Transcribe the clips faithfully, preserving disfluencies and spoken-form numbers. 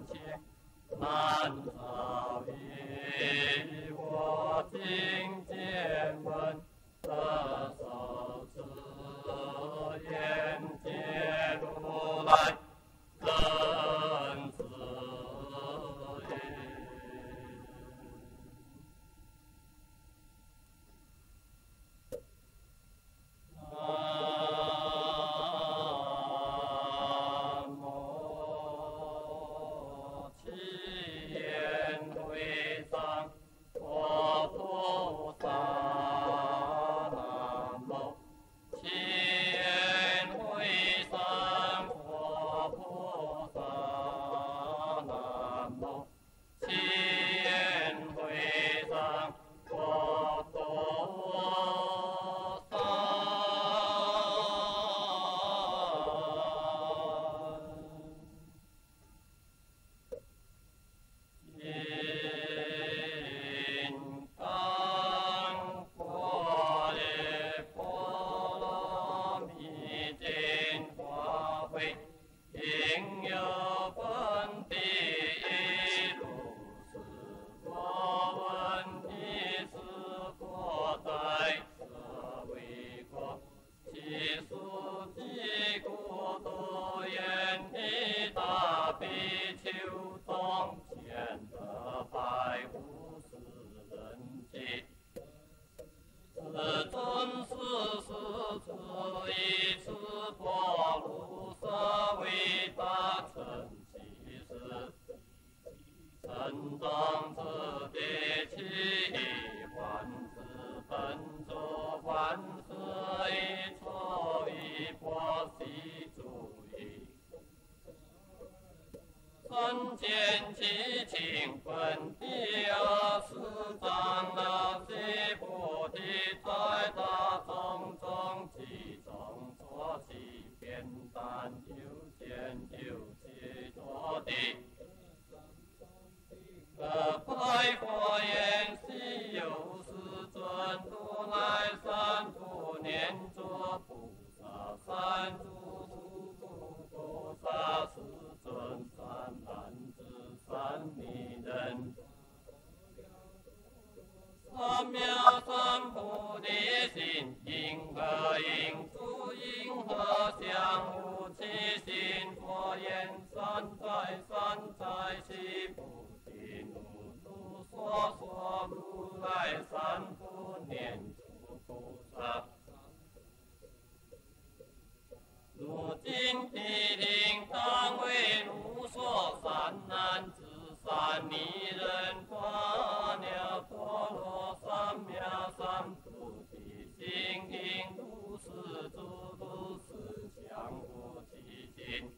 切难遭遇。我今见闻得受持，愿解如来真实义。人间七情分第二十章了，悉菩提在大众中其中所起遍但有见有其多的。可拜佛言：昔有世尊，如来三途念作菩萨，三诸菩萨世尊，三男子，三女人。三藐三菩提心，因何应诸因何相无其心？佛言：善哉善哉，悉菩提如是说说，如来三途念诸菩萨。如今地灵当为如说，三男子，三女人，阿耨多罗三藐三菩提心，应如是诸如是相无其心。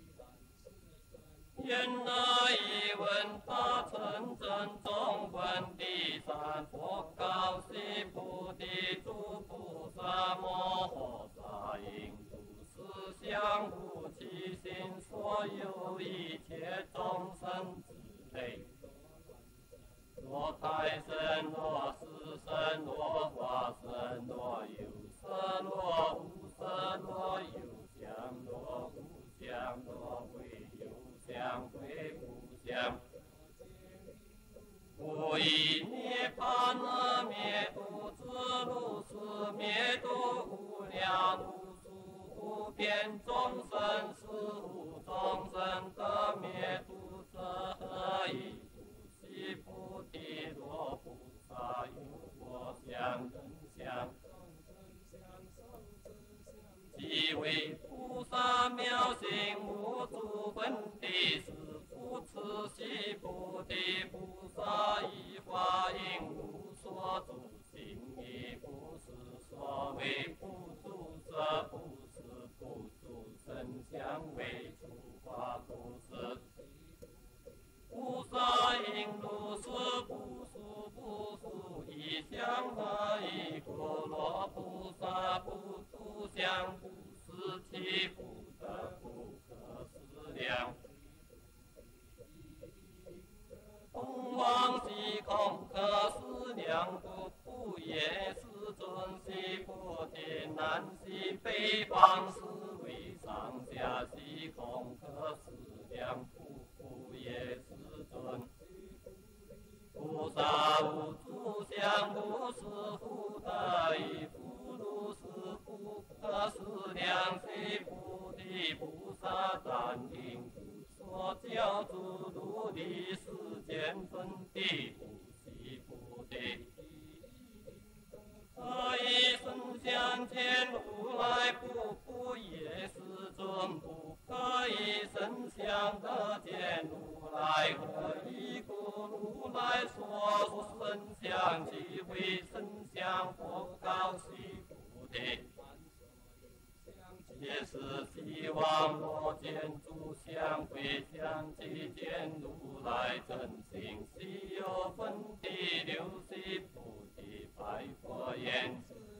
愿那一闻大乘正宗闻第三，佛告悉菩提诸菩萨摩诃萨，应相无其心，所有一切众生之类，若胎生，若死生，若化生，若有色，若无色，若有相，若无相，若非有相，非无相。无以涅槃而灭度，之如是灭度无量无无边众生，是无众生得灭度者，何以故？悉菩提若菩萨有我相人相，即为菩萨妙行无诸分地，是复次悉菩提菩萨以法应无所住行，亦不是所谓不住者不。不住身相为诸法不实，菩萨应如是不殊不殊，一相何以故？若菩萨不住相，不是其不得不可思量。空妄即空，可思量故，不也世尊悉菩提，南悉北方是为上下悉空，可思量故，不也了诸如理世间分地不悉不地。可以身相见，如来不不也是尊不可以身相得见，如来何以故？如来说出身相即为身相，佛告悉不地。也是希望我见诸相归相即见如来真心，悉有分地流悉菩提白佛言：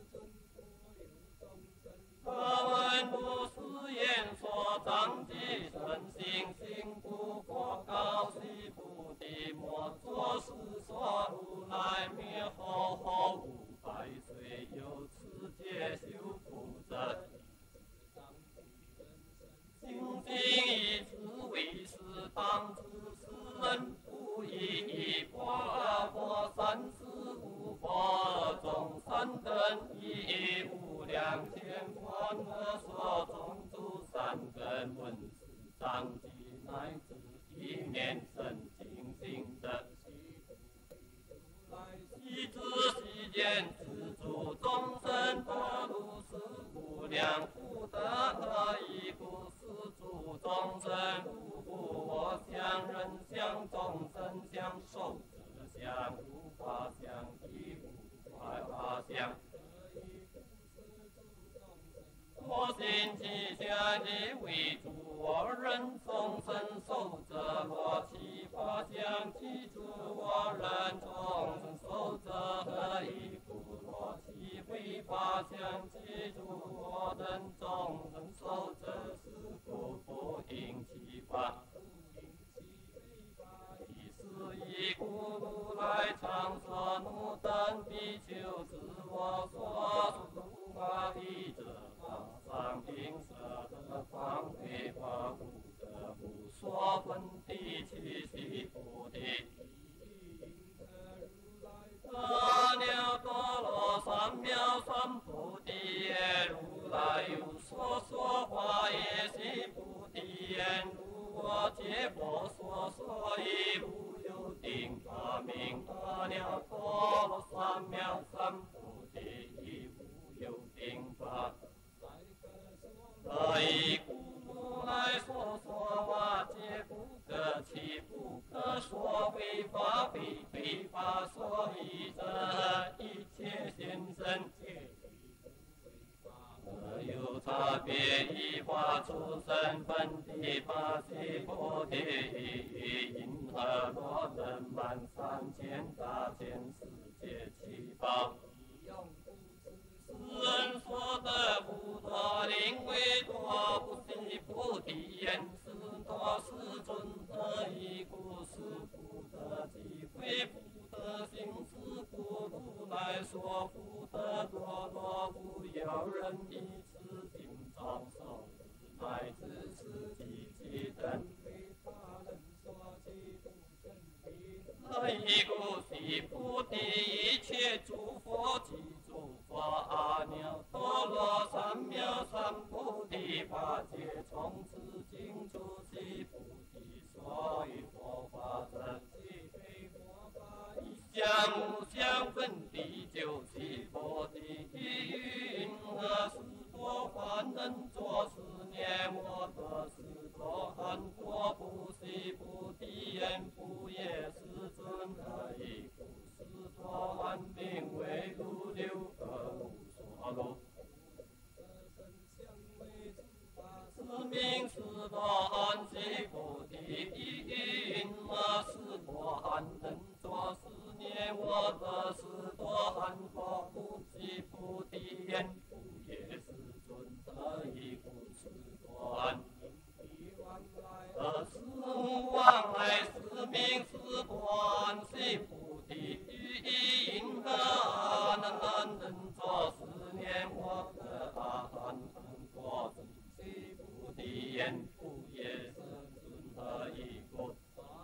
可闻如是言说，长记身心心不佛告悉菩提，莫作是说如来灭后后五百岁有此界修福者。今今以此为是当知世人不以一佛二佛三世无佛二众三等一无量千佛那所种诸善根闻是长记乃至一念生清净的悉知悉见知诸众生多如是无量福德何以故？诸众生无故我相人相众生相寿者相无法相亦无法法相。我心其相即为诸我人众生寿者，我其法相即诸我人众生寿者何以故？我其为法相即诸我人众生寿者，是故不应其法。以是以故，如来常说汝等比丘知我所说如法义者，上应舍得方为法故得不说分地其悉菩提。阿耨多罗三藐三菩提耶，如来有说说法也悉菩提言，如我解佛所说亦无有定法名。阿耨多罗三藐三菩提亦无有定法。何以故？如来所说法皆不可弃，不可说非法，非非法所依者，一切现身何有差别？依法出身分地法悉菩提，因何罗人满三千大千世界七宝。世人所得不多，令为多不悉菩提言，是多世尊何以故？是不得机会，不得行是故。如来说福德多多，不有人以此经常受，乃至是极其等非他人所记不真理。何以故？悉菩提一切诸佛及诸佛阿耨多罗三藐三菩提法界，从此经诸悉菩提所以佛法者，即非佛法，一相无相分地就悉菩提。因何是多梵能作是念？我得是多含多不悉菩提言，不也是尊何以故？是多含名为如流而无所漏。是名是多含悉菩提，因何是多含能作是念？我得是多含多不悉菩提言，不也是尊何以故？是多含何是无往来，是名是多含悉菩提，因何阿难能作是念？我得阿含能作是悉菩提言，不也是尊何以故？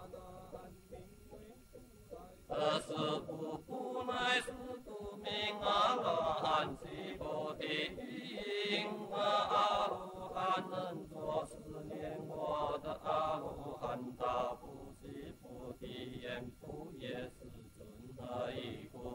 何是不不乃是不明阿罗汉悉菩提，因何阿罗汉能作是念？我的阿罗汉道菩提言普耶世尊何以故？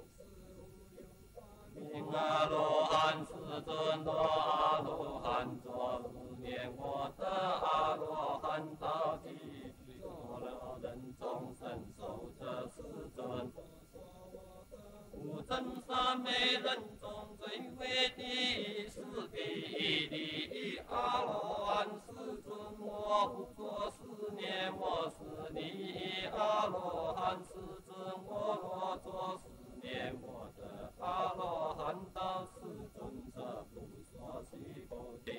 名阿罗汉世尊多阿罗汉作是念我得阿罗汉道体，所有人众生受者世尊。无真三昧人中最为第四第一第一阿罗汉世尊，我不作是念我是你阿罗汉世尊，我若作是念我的阿罗汉道世尊者不说悉菩提。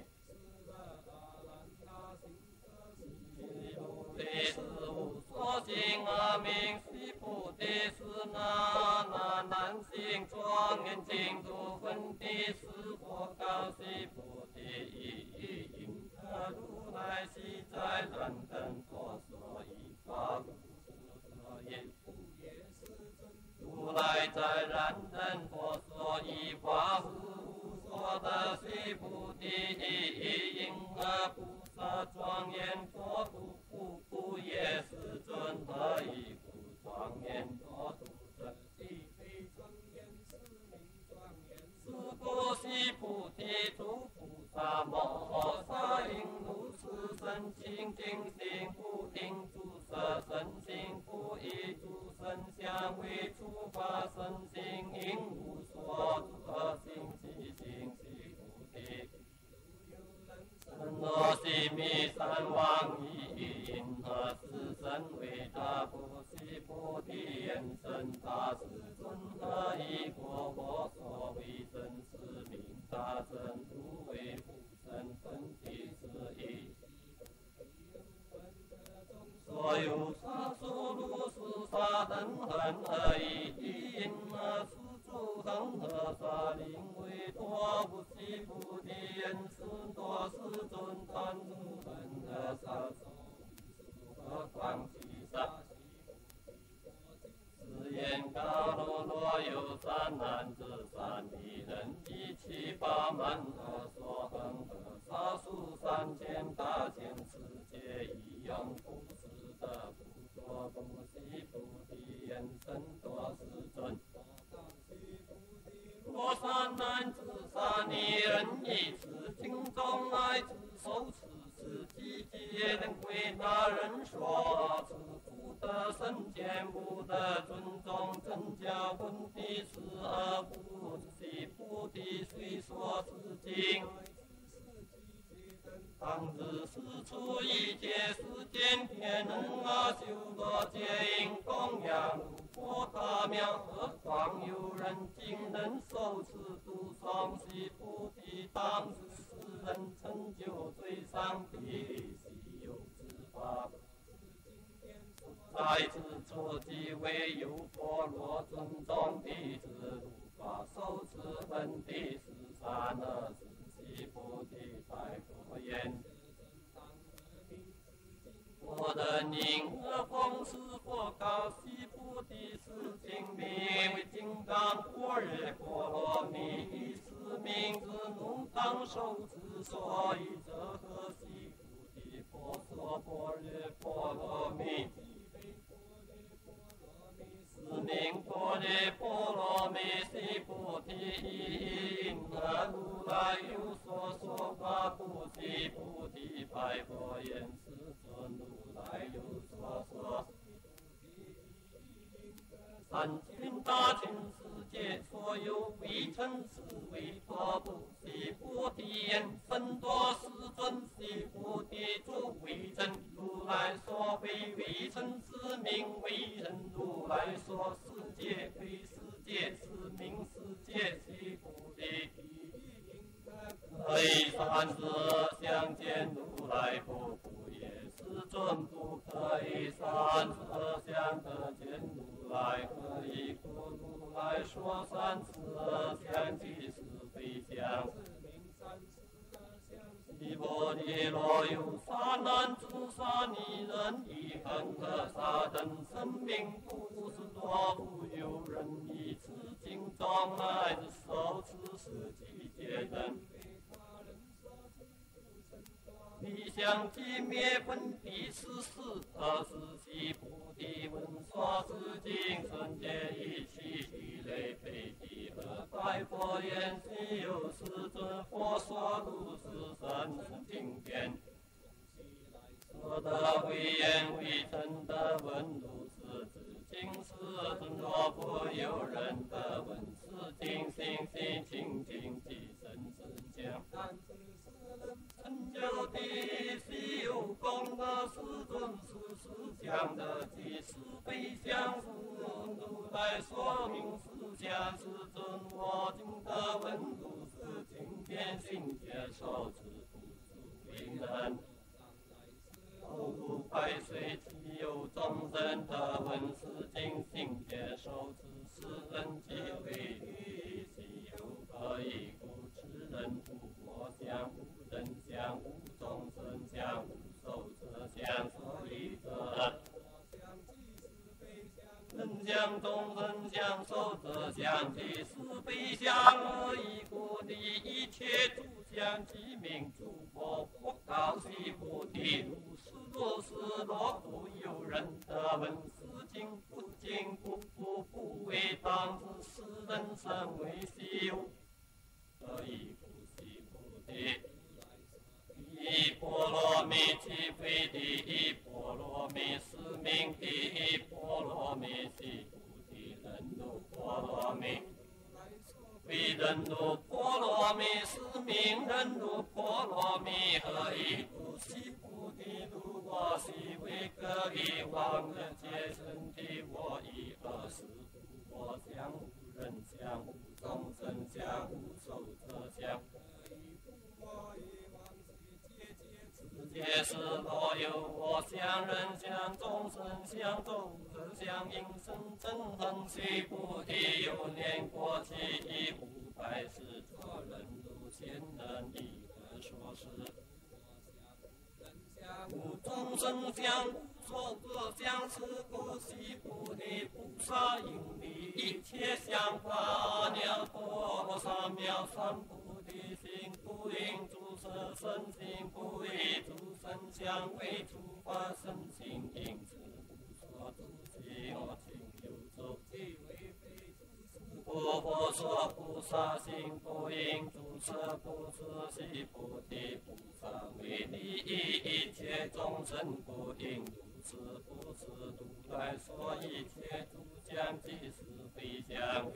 菩提是无所行阿明悉菩提是那那难行庄严净土分地是佛告悉菩提意义因得如来悉在燃灯佛所依法如是所言。如来在燃灯佛所依法是无所得悉菩提意义因何菩萨庄严佛土不不也世尊何以不庄严佛土者？是故悉菩提诸菩萨摩萨应如是身清净心不听诸色身心不依诸身相为诸法身心应无所得心即心悉菩提。身若悉弥三王一因何是身为大不悉菩提言身大世尊何以过我所为真实名大真如为父身分体是一。所有沙数如是沙等恒何以因何是诸恒河沙灵为多不悉菩提言是多世尊贪如恒河沙何况其沙。是言高罗若有三男子三女人一七八万二所恒河沙数三千大千世界一用不施的不作不悉菩提言身多世尊。若三男子三女人一次经中爱之受持是积劫能归大人说此福德身见不得尊重真教分地是而不悉菩提虽说是经。当知是出一切世间天人阿修罗皆应供养如佛塔庙，何况有人竟能受持度双悉菩提，当知世人成就最上的稀有之法。在此处即为有佛罗尊重弟子如法受持本地十三二十七菩提白佛言：我的宁何风是佛告悉菩提是经名为金刚般若波罗蜜，以是名之能当受持，所以则何悉菩提婆娑般若波罗蜜。是名般若波罗蜜悉菩提因何如来有所说法不悉菩提白佛言：世尊，如来有所说三千大千世界所有微尘是为佛不悉菩提言甚多世尊悉菩提诸微尘，如来所非微尘是名为人，如来说世界非世界是名世界悉菩提。可以三十二相见如来不不也世尊，不可以三十二相得见如来，可以故如来说三十二相即是非相。悉菩提若有三男子三女人以恒河沙等生命不是多复有人以此经中来之受持是集结人。理想寂灭分第十四，二十七菩提文问如是知今世尊若复有人得闻是经心心清净即生之将。成就的是有功德世尊是实相的即是非相是如来说明实相世尊我今得闻如是经典心接受之不是为人。无百岁其有众生得闻是经心接受之是人即为于其有可以故此人无我相无人相无众生相无寿者相所以者人相众生相寿者相即是非相而已故离一切诸相即名诸佛佛告悉菩提如是如是若复有人得闻是经不经不不不为当知是人生为希有得以故悉菩提一波罗蜜其非第一波罗蜜是名第一波罗蜜是菩提人如波罗蜜非人如波罗蜜是名人如波罗蜜何以故悉菩提如我悉为各以往日皆身体我以二十不我相无人相无众生相无寿者相皆是若有我相人相众生相众生相应生真恒须菩提有念过其一五百世作人如仙人以何说是无众生相无寿者相是故悉菩提菩萨应离一切相法阿耨多罗三藐三菩提心不应诸色身心不异诸身相为诸法身心因此不说诸其我情有周即为非不佛说菩萨心不应诸色不是悉菩提菩萨为利益一切众生不应如是不是如来说一切诸相即是非相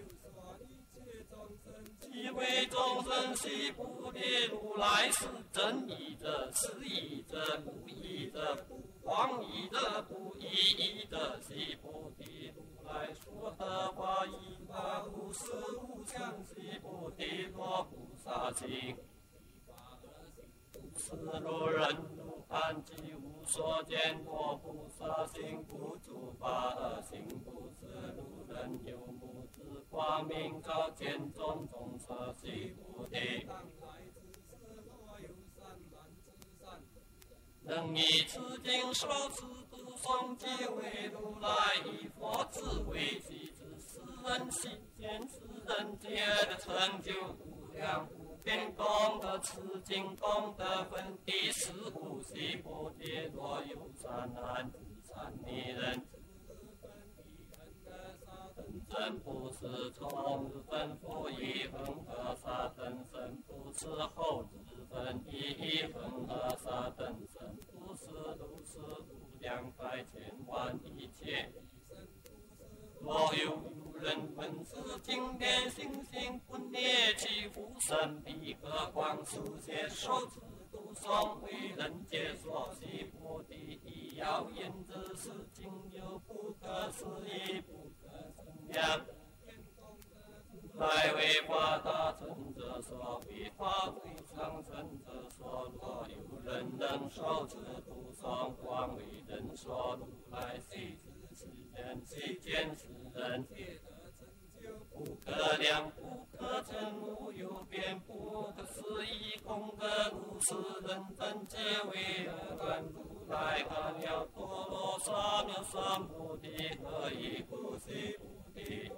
即为众生悉菩提如来是真义者是义者不义者不妄义者不异义者悉菩提如来说的法义法无是无相悉菩提若菩萨行是如人如盘即无所见若菩萨行不诸法而行不是如人有目之光明照见种种色悉菩提能以此经受持读诵即为如来以佛智为其之世人悉见世人皆的成就无量无边功德此经功德分第十五悉菩提若有善男子善女人真不是从日分复一恒河沙等身不是后日分一一恒河沙等身不是如是无量百千万一切若有有人闻是经典心性不灭其福神彼何况书写受持读诵为人解说悉菩提亦要言之是经有不可思议不量来为法大成者说为法为上乘者说若有人能受持读诵广为人说如来悉知世人悉见世人不可量不可称无有边不可思议功德如是人真皆为而观如来阿耨多罗三藐三菩提何以不悉菩提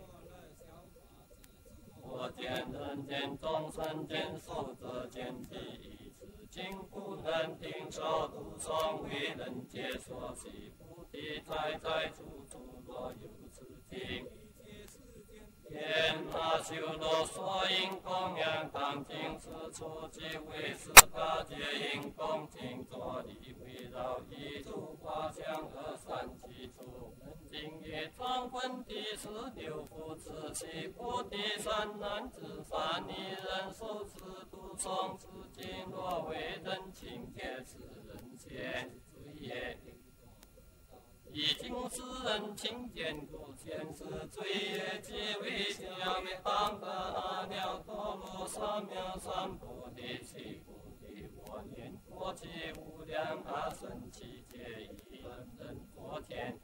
我见人见众生见寿者见其一此经不能听受读诵为人解说悉菩提在在处处若有此经天阿修罗所应供养当今世处即为十八界应恭敬坐立围绕地诸法相而善其处。今夜藏分第十六福次悉菩提三男子三女人受持度诵此经，若为人请戒此人先罪业。已经世人亲见故，前世罪业皆为消灭当得阿耨多罗三藐三菩提悉菩提，我念佛及无量阿僧祇劫以本人佛前。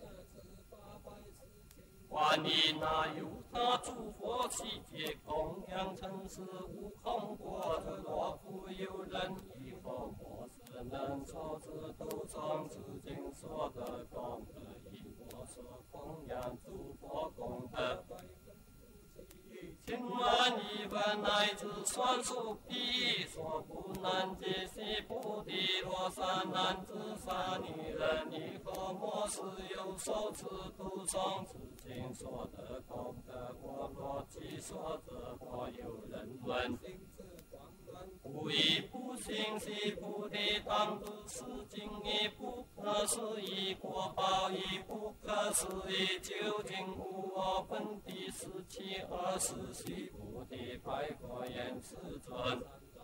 观音那由他诸佛悉皆供养成实无空过之若复有人以后莫是能受持度诵此经所得功德，以我所供养诸佛功德，千万亿万乃至算数彼所不能解析菩提罗三男子三女人，以后莫是有受持度诵此经所得功德，我若其所得，或有人问。不以不信是菩提当知是经，亦不可思议果报，亦不可思议究竟无我本第十七二十系菩提白佛言：世尊，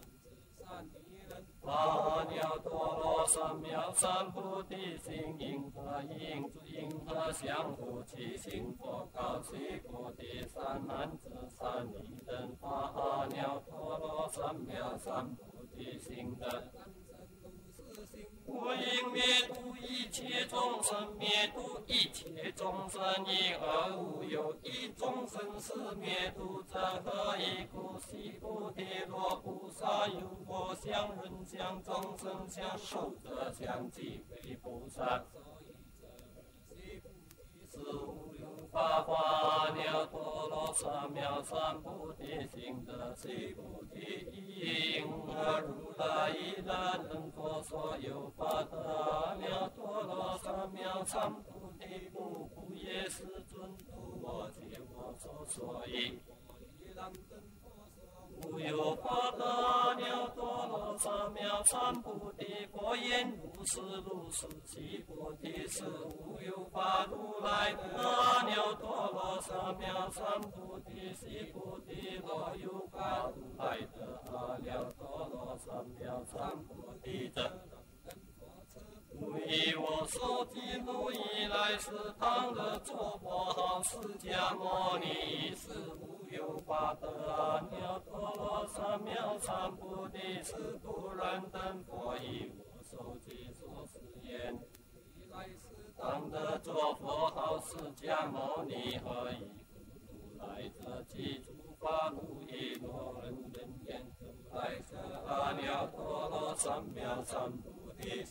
阿耨多罗三藐三菩提心，因何应因何相互其心？佛告其菩提三男子三女人，发阿耨多罗三藐三菩提心的。我应灭度一切众生，灭度一切众生，因而无有一众生是灭度者，何以故？悉菩提罗菩萨有我相、人相、众生相、寿者相，即为菩萨。是无有法华耨多罗三藐三菩提心得悉菩提，因而如来依然能佛所有法得阿耨多罗三藐三菩提，不故也是尊度我解我所说因。无有法得阿耨多罗三藐三菩提，佛言如是如是，其菩提是无有法如来得阿耨多罗三藐三菩提，悉菩提若有法如来得阿耨多罗三藐三菩提者，不以我所记录以来是当得作佛号释迦牟尼，是无有法得阿耨多罗三藐三菩提，是不然等佛以我所记所示言，以来是当得作佛号释迦牟尼，何以故？如来者即诸法如意罗人人言，如来者阿耨多罗三藐三菩提。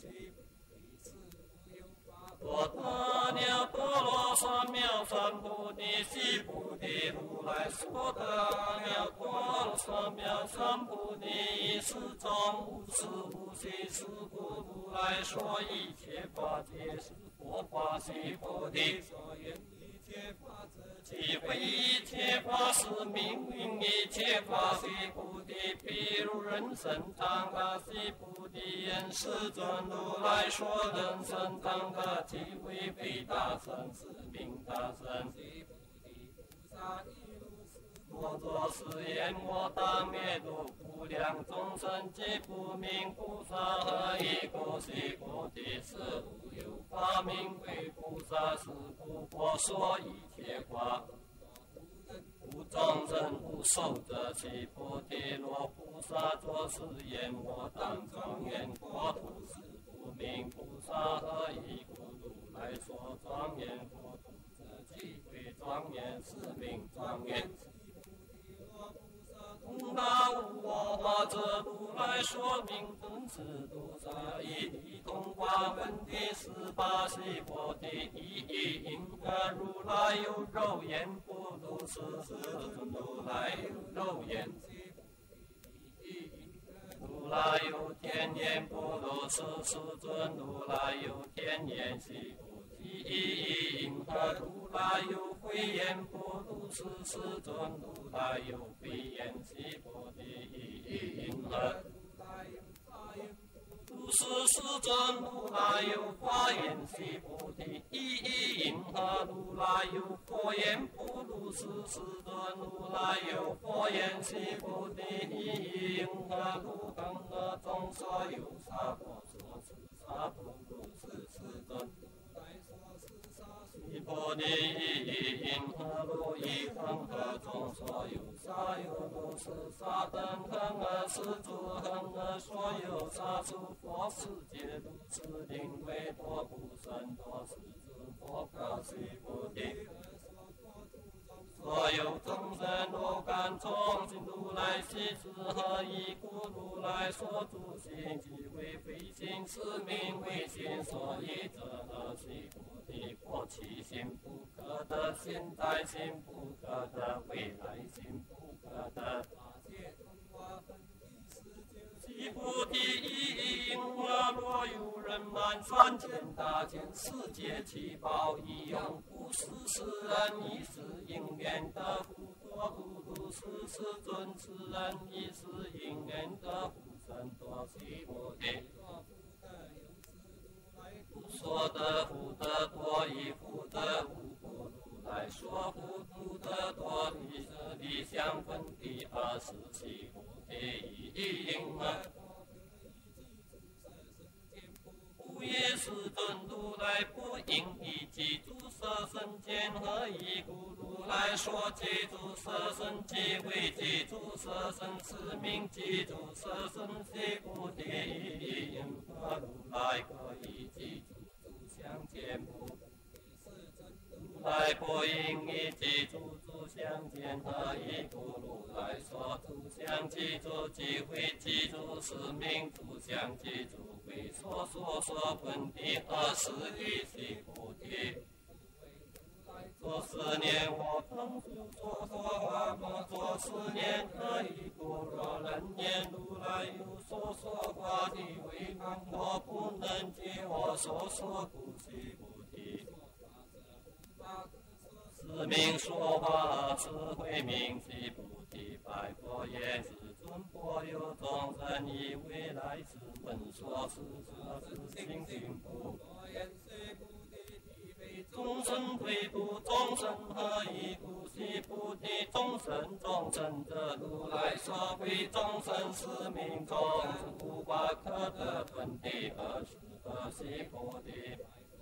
我得阿耨多罗三藐三菩提，悉菩提如来所得阿耨多罗三藐三菩提，是中无实无虚，是故如来说一切法皆是佛法，悉菩提所言一切法者，即为一切法是名云，一切法悉菩提，譬如人生当下悉菩提言，世尊如来说人生当下，即为彼大乘是名大乘，悉菩提菩萨亦如是。我作是言，我当灭度无量众生，皆不明菩萨，何以故？悉菩提是无有法名为菩萨，是故佛说一切法。无众生无寿者，悉菩提罗菩萨作是言，我当庄严国土是不明菩萨，何以故？如来说庄严国土者，即为庄严，是名庄严。同大无我法者，如来说明真实度萨，一体同法分第十八悉菩提，一一因何如来有肉眼不如是？世尊如来有肉眼，如来有天眼不如是？世尊如来有天眼，悉菩提，一一因何如来有慧眼不如是？世尊如来有慧眼，悉菩提，一一因何如来有法眼不如是世尊如来有法言须菩提，一一因何如来有佛言不如是世尊如来有佛言须菩提，一一因何如恒河中所有萨婆所持萨婆如是世尊如来所持萨须菩提，一一因何如一恒河中所有萨有如是萨等恒河世诸恒河所有萨诸佛世界如是令为多不胜多世诸佛告须菩提。所有众生若感从心如来悉知何以故如来所住心即为非心是名为心，所以者何须菩提？过去心不可得，现在心不可得，未来心不可得。法界通化分第十九须菩提，一因何若有人满三千大千世界七宝一用，不是世人亦是因缘得福多不如是世尊，此人亦是因缘得福甚多。须菩提，不说得福德多，以福德无不如来说福福德多，以是理相分第二十七菩提，一因何不也世尊如来不应以记住色身见何以故如来说记住色身即为记住色身是名记住色身须菩提，因何如来可以记住诸相见不如来不应以记住诸相见何以故如来说诸相记住即为记住是名诸相记住为所说说分第二十一须菩提。作十年我曾复说说话，莫作十年何以故？若人言如来有所说话的为光，我不能解我所说故须菩提。是名说法智慧名须菩提，白佛言世尊，佛有众生以未来世闻说是说是心行不？众生退步，众生何以故？须菩提，众生众生者，如来所谓众生是名众生，无法可得分第二十二须菩提。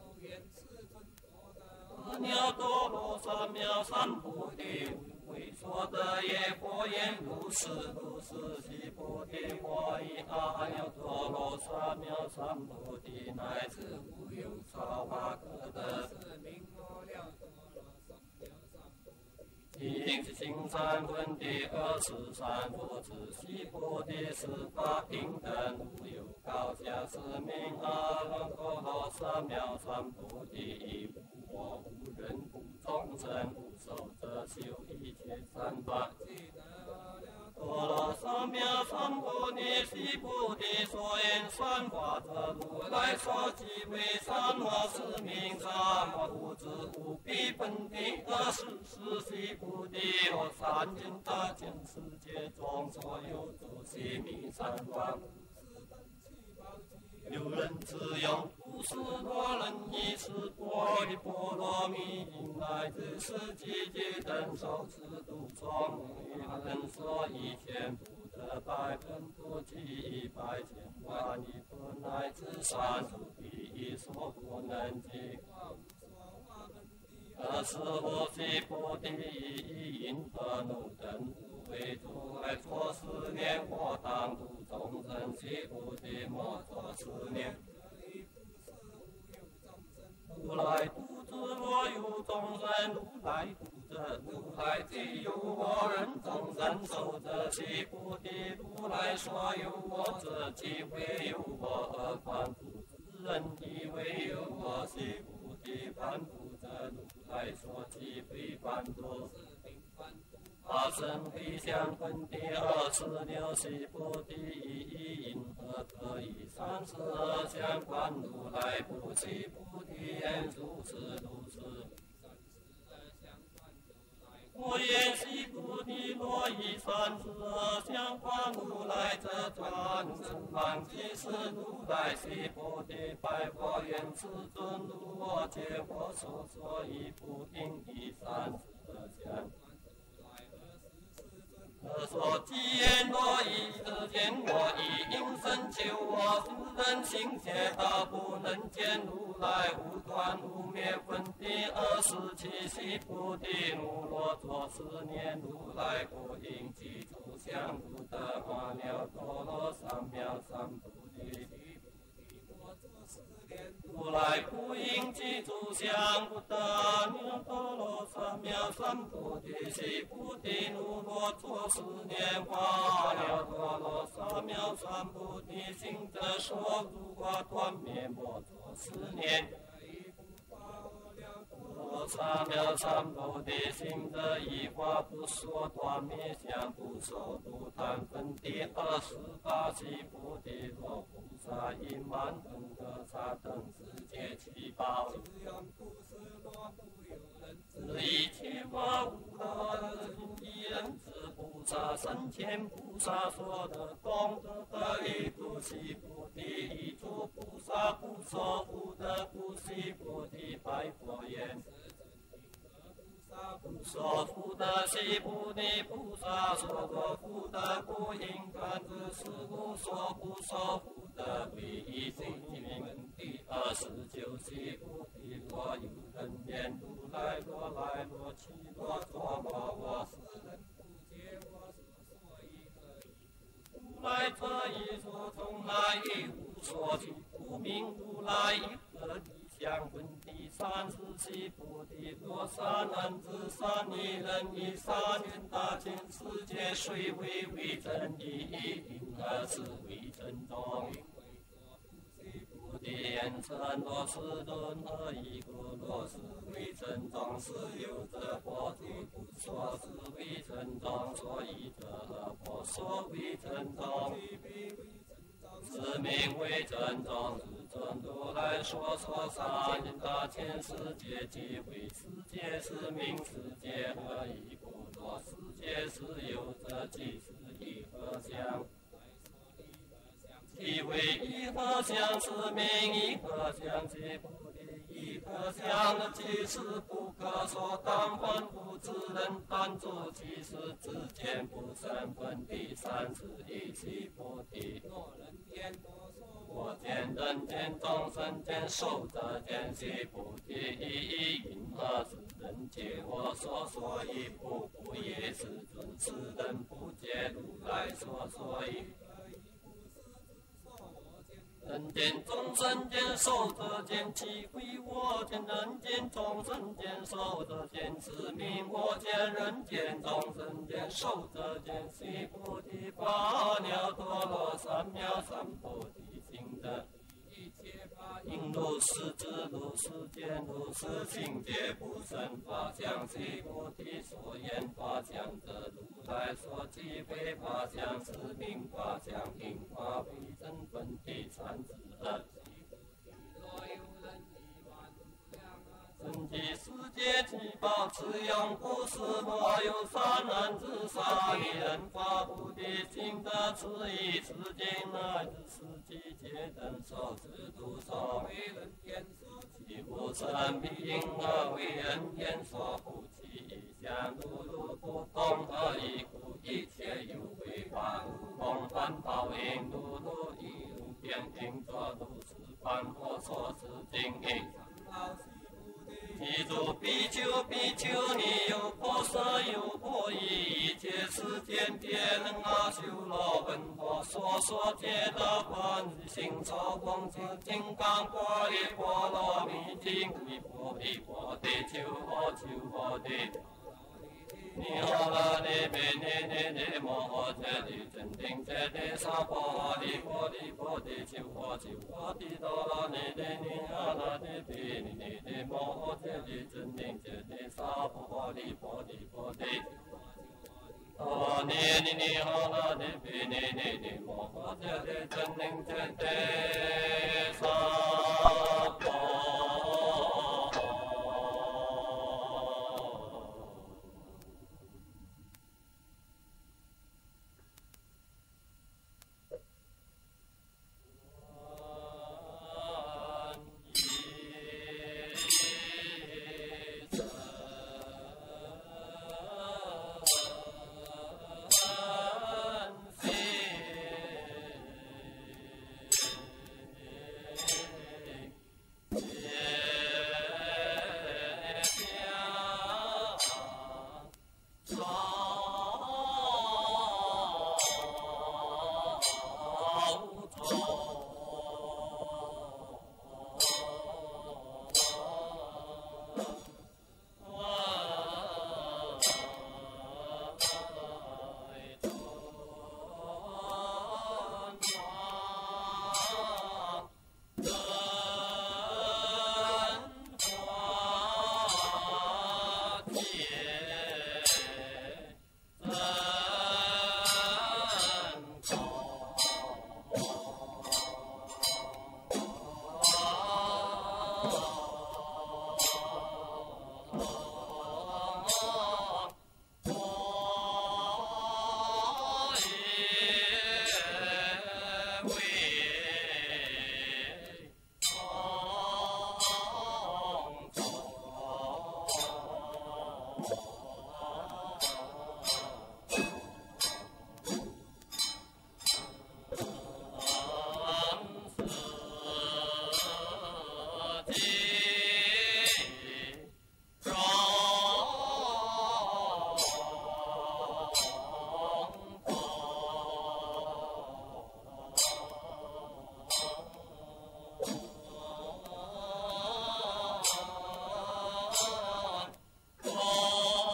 阿耨多罗三藐三菩提，为所得耶？佛言如是如是，须菩提，我以阿耨多罗三藐三菩提，乃至无有超法可得。应行三分第二十三佛子，须菩提，是法平等，无有高下，是名阿耨多罗三藐三菩提。无我无人无众生，无寿者修一切善法。多罗三藐三菩提，须菩提，所言善法者，如来所即为善法，是名善法。无知无比分第二十四须菩提，我三尽大千世界中所有诸悉弥善法。有人自用不是多人亦是波的波罗蜜，乃至是季节等受持度众，一人说一千不得百分不及一百千万亿不乃至三十比一所不能及。二十五须菩提，以因何怒等为如来作是念，我当度众生，须菩提，莫作是念。如来度之若有众生，如来度者，如来即有我人众生受者，须菩提，如来所有我者，即为有我而凡夫之人，亦为有我。须菩提，凡夫者，如来所即非凡夫。阿僧非相分第二十六须菩提，一因何可以三十二相观如来不？须菩提言如是如是。我言须菩提，若以三十二相观如来者，转生满即是如如来是菩提，白佛言：世尊，如我见我所说亦不应以三世相。何所即言我以得见我以应身求我世人行邪道不能见如来无断无灭分地二十七系菩提如若作是念如来不应记住相不得阿耨多罗三藐三菩提如来不应记住相不得阿耨多罗三藐三菩提是菩提如若作是念阿耨多罗三藐三菩提行者说如化断灭莫作是念三藐三菩提行者一法不说断灭相不受度贪分第二十八系菩提若菩萨以满等格刹等世界七宝是一切法无他一人之菩萨三千菩萨所得功德得一度悉菩提一诸菩萨不所福德故悉菩提白佛言所福德悉菩提菩萨所作福德故应观之是故所不所福德为一心名第二十九系菩提若有人言如来若来若去若作我我是人不解我所说一个如来这一说从来一无所去不明如来一个相分第三十系菩提若三人之三一人以三千大千世界虽为为真一因何是为真中菩提言成若是轮何以故若是为真中是有者佛提不说是为真中所以者何佛说为真中是名为真中是真如来说说三千大千世界即为世界是名世界何以故若世界是有者即是一合相即为一合相是名一合相即菩提一合相的即是不可说当分不知人但诸即是之间不生分第三十一系菩提若人见我见人见众生见寿者见悉菩提一一因何是人解我所说一不不也是尊是人不解如来所说一人见众生见寿者见其非我见人见众生见寿者见是名我见人见众生见寿者见悉菩提阿耨多罗三藐三菩提行者一切法应如是知如是见如是行皆不生法相悉菩提所言法相者如来所即非法相是名法相应法为真分第三十二真谛世界七宝持用不是莫有三人之三一人法菩提行者此一世界乃至世界皆等受持度所为人天所其不成必应何为人天所不起一相如如不动何以故一切有为法如梦幻泡影如如一如变应作如是观我所持经应记住比丘比丘尼有波色有波夷一切世间别能阿修罗本佛所说皆得观行受光之金刚般若波罗蜜经一波一波地求波求波地尼哈拉尼贝尼尼尼摩诃揭谛真定揭谛萨婆利波利波地求波求波地多罗尼尼尼哈拉尼贝尼尼尼摩诃揭谛真定揭谛萨婆利波利波地多罗尼尼尼哈拉尼贝尼尼尼摩诃揭谛真定揭谛萨婆 Oh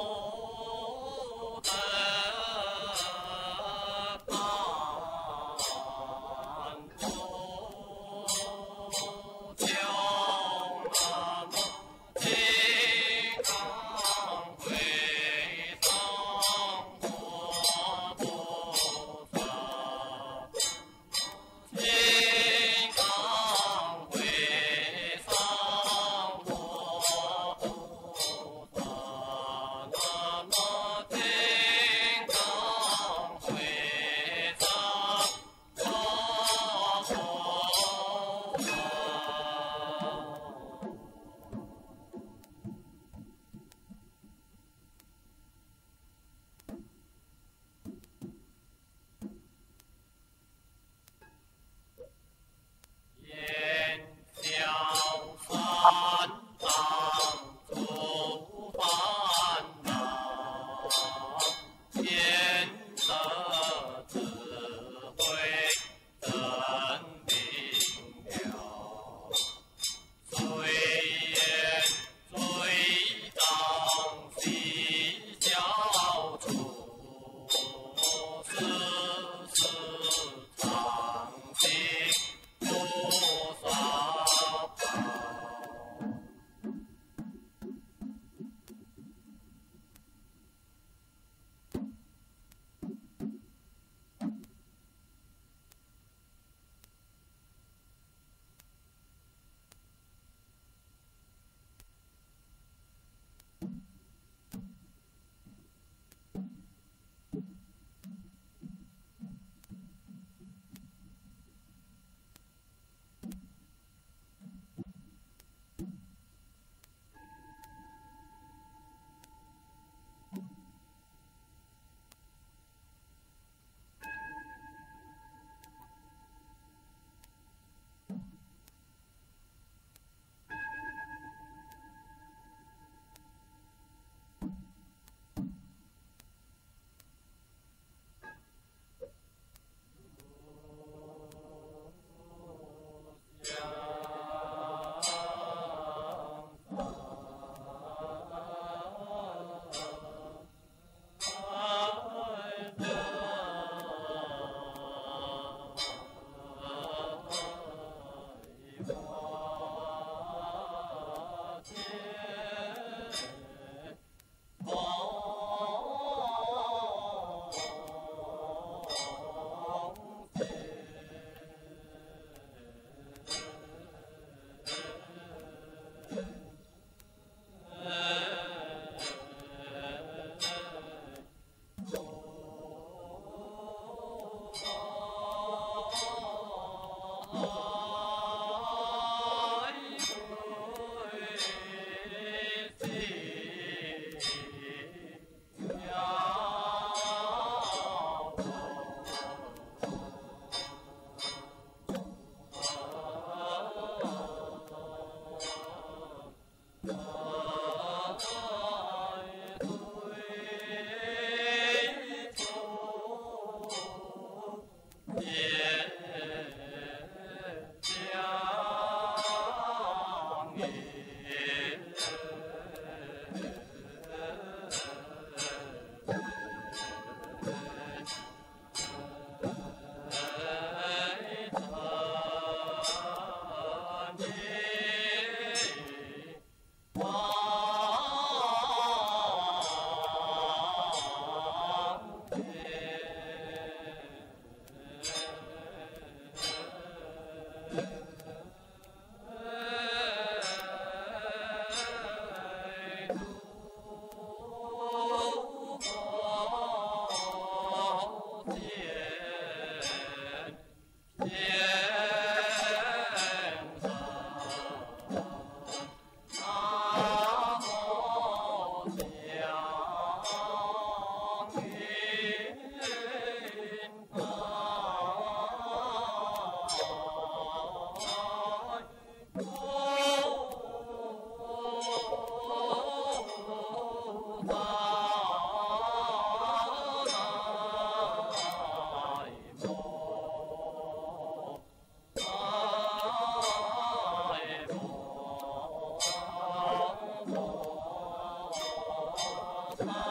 萨。